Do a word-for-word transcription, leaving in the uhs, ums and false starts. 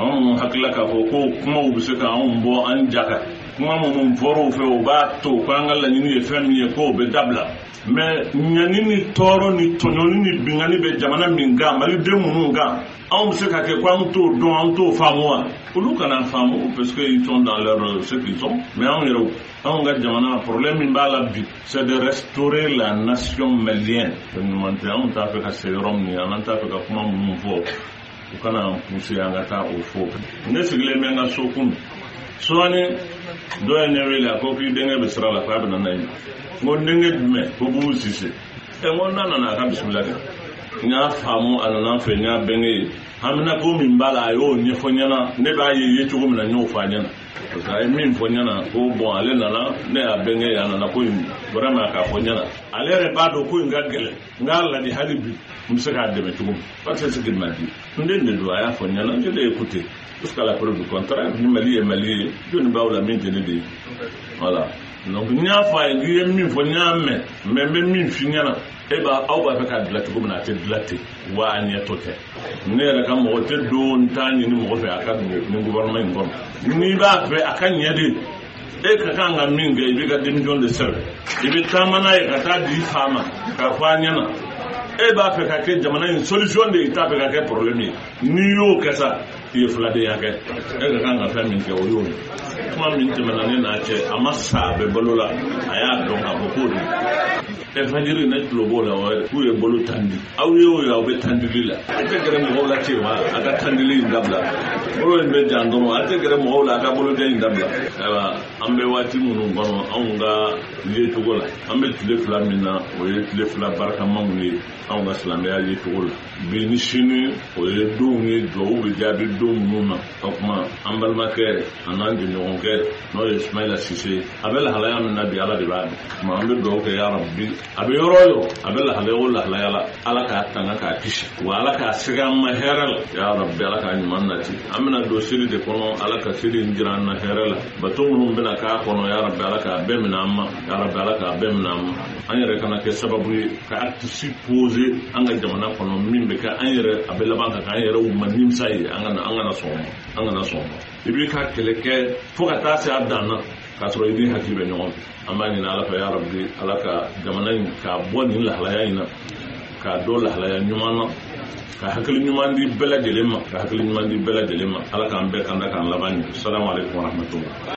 anw hakila ka fɔ ko kumaw bɛ se ka anw bɔ an jaka kuma minnu fɔr'u fɛ o b'a to ko an ka laɲini ye fɛn min ye k'o bɛ dabila mais ɲani ni tɔɔrɔ ni tɔɲɔni ni bingani bɛ jamana min kan maliden minnu kan anw bɛ se ka kɛ ko an t'o dɔn an t'o faamu wa olu kana faamu parce que ils sont dans leur ce qu'ils sont mais anw yɛrɛ anw ka jamana problème min b'a la bi c'est de restaurer la nation malienne ɲuman tɛ anw t'a fɛ ka se yɔrɔ min an t'a fɛ ka kuma minnu fɔ u kana pousser an ka taa o fɔ ne sigilen bɛ n ka so kun sɔɔni dɔ ye ne wele a ko k'i denkɛ bɛ sira la k'a bɛ na n'a ye n ko n denkɛ jumɛn ko Bubu Sise ɛ n ko n'a nana a ka bisimila kɛ n y'a faamu a nana n fɛ n y'a bɛnkɛ ye hamina ko min b'a la a y'o ɲɛfɔ ɲɛna ne b'a ye ye cogo min na n y'o fɔ a ɲɛna parce que a ye min fɔ ɲɛna ko bon ale nana ne y'a bɛnkɛ ye a nana ko in vraiment k'a fɔ ɲɛna ale yɛrɛ b'a dɔn ko in ka gɛlɛn n k'a ladi hali bi n bɛ se k'a dɛmɛ cogo min parce que c'est ce qu'il m'a dit n den de don a y'a fɔ ɲɛna je l'ai écouté jusqu'à la preuve du contraire ni Mali ye Mali ye jɔnni b'aw la min tɛ ne de ye voilà donc n y'a fɔ a ye n'i ye min fɔ n y'a mɛn mais n bɛ min f'i ɲɛna e b'a aw b'a fɛ k'a dilan cogo min na a tɛ dilan ten wa a ɲɛtɔ tɛ ne yɛrɛ ka mɔgɔ tɛ don n t'a ɲini mɔgɔ fɛ a ka don nin gouvernement in kɔnɔ n'i b'a fɛ a ka ɲɛ de e ka kan ka min kɛ i bɛ ka démission de sɛbɛn i bɛ taama n'a ye ka taa di i fa ma k'a fɔ a ɲɛna e b'a fɛ ka kɛ jamana in solution de i t'a fɛ ka kɛ problème ye n'i y'o kɛ sa i ye filadenya kɛ e ka kan ka fɛn min kɛ o y'o ye kuma min tɛmɛna ne n'a cɛ a ma sa a bɛ balo la a y'a dɔn k'a fɔ k'o de ɛ fajiri ne tulo b'o la k'u ye balo tandi aw ye o ye aw bɛ tandili la a tɛ gɛrɛ mɔgɔw la ten wa a ka tandili in dabila bolo in bɛ jan dɔrɔn a tɛ gɛrɛ mɔgɔw la a ka boloden in dabila ayiwa an bɛ waati minnu kɔnɔ anw ka ye cogo la an bɛ tile fila min na o ye tile fila barikamaw ye anw ka silamɛya ye cogo la bi ni sini o ye donw ye duwawu bɛ jaabi don minnu na o kuma an balimakɛ a n'an jɛɲɔgɔnkɛ n'o ye Ismaila Sise a bɛ lahalaya min na bi Ala de b'a dɔn tuma an bɛ duwawu kɛ ya Rabbi a bɛ yɔrɔ o yɔrɔ a bɛ lahalaya o lahalaya la Ala k'a tanga k'a kisi wa Ala k'a segin an ma hɛrɛ la ya Rabbi Ala k'a ɲuman nati an bɛna don seli de kɔnɔ Ala ka seli in jira an na hɛrɛ la bato minnu bɛna k'a kɔnɔ ya Rabbi Ala k'a bɛɛ minɛ an ma ya Rabbi Ala k'a bɛɛ minɛ an ma an yɛrɛ kana kɛ sababu ye ka acte poser an ka jamana kɔnɔ min bɛ kɛ an yɛrɛ a bɛ laban ka kɛ an yɛrɛ ma nimisa ye an kana an kana sɔn ma an kana sɔn ma i b'i ka kɛlɛ kɛ fo ka taa se a dan na k'a sɔrɔ i ni hakili bɛ ɲɔgɔn fɛ an b'a ɲini Ala fɛ ya Rabbi Ala ka jamana in k'a bɔ nin lahalaya in na k'a dɔ lahalaya ɲuman na ka hakili ɲuman di bɛɛ lajɛlen ma ka hakili ɲuman di bɛɛ lajɛlen ma Ala k'an bɛɛ kanda k'an laban ɲɛ. Assalamu alaikum wa rahmatullah.